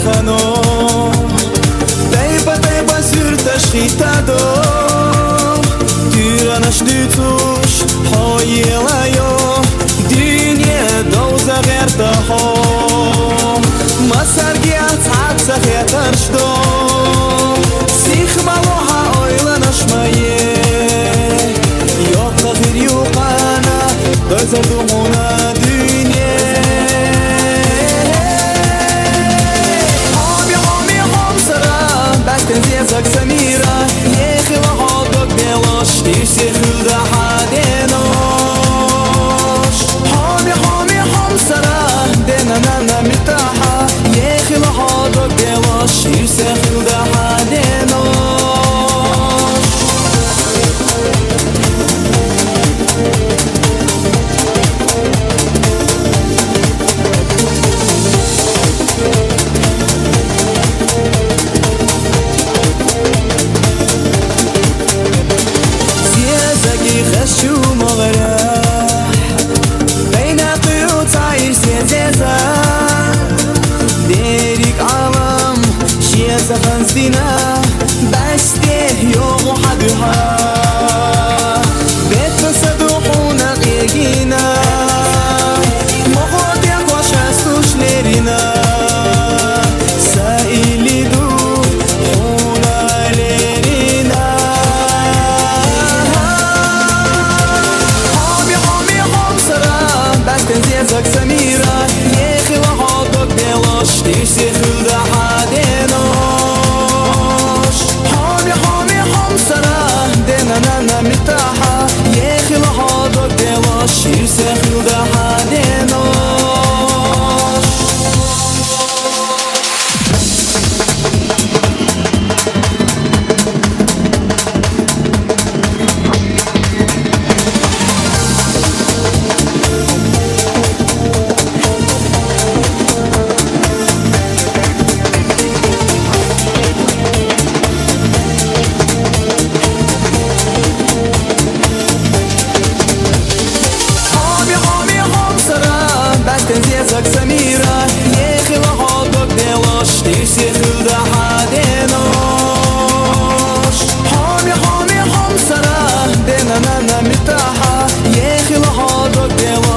fano Tejpa syrta shkitado Tyra në shtycush Hojela jo Dynje doza gherta ho Masargja t'atsa khetër shdo Sikh maloha ojla në shmaje Jo të khir ju kana Dojza duhuna dynje Zezak Samira Yekhi wa hodok belosh Tirsi khulda hadenosh Hami hom sara Dena nana mitaha Yekhi wa hodok belosh Tirsi khulda hadenosh شو مغرح بين قيوت عير سيزيزا ديريك عالم شيزا خنزدنا بس ده يوم حدها بيت بصدوحونا قيقينا مغود يقوش هستوش ليرينا سائلي دو حونا ليرينا Zezak Samira Yekhi wa hodok belosh Tirsi khulda hadenosh Hami hom sara Dena nana mitaha Yekhi wa hodok belosh Tirsi khulda hadenosh Zezak Samira Yekhi wa hodok belosh Tirsi khulda hadenosh Hami hom sara Dena nana mitaha Yekhi wa hodok belosh